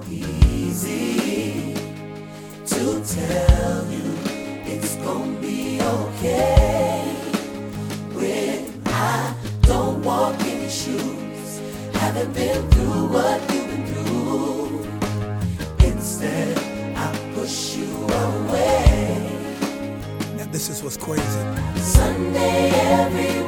easy to tell you it's gonna be okay when I don't walk in your shoes. Haven't been through what you've been through. Instead, I push you away. Now this is what's crazy. Sunday, every